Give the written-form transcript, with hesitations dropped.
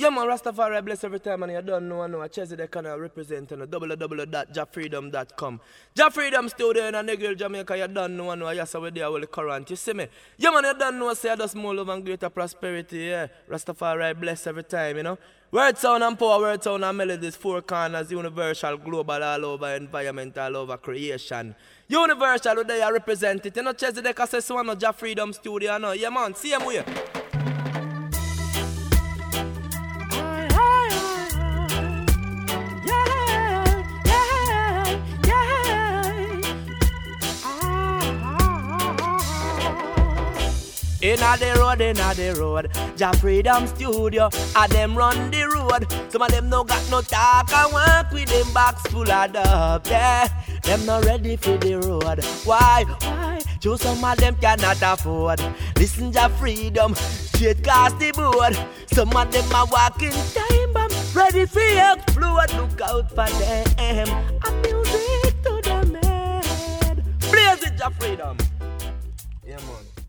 Yeah, man, Rastafari bless every time, and you don't know, I know. Chezzy they can represent on www.jafreedom.com. Jafreedom Studio in a Negril, Jamaica, you don't know, I know. Yes, we're there, the current. You see me? Yeah, man, you don't know, say I just more love and greater prosperity, yeah. Rastafari bless every time, you know. Word sound and power, word sound and melodies, four corners, universal, global, all over environment, all over creation. Universal, they are represented. You know, Chezzy they can say so, no Jafreedom Studio, no. Yeah, man, see him here. Inna the road, Jafreedom Studio, a them run the road. Some of them no got no talk and work with them box full of dub, yeah. Them not ready for the road. Why? Just some of them cannot afford. Listen Jafreedom, straight class the board. Some of them are walking time bomb, ready for explode. Look out for them, a music to the head. Blaze it Jafreedom. Yeah man.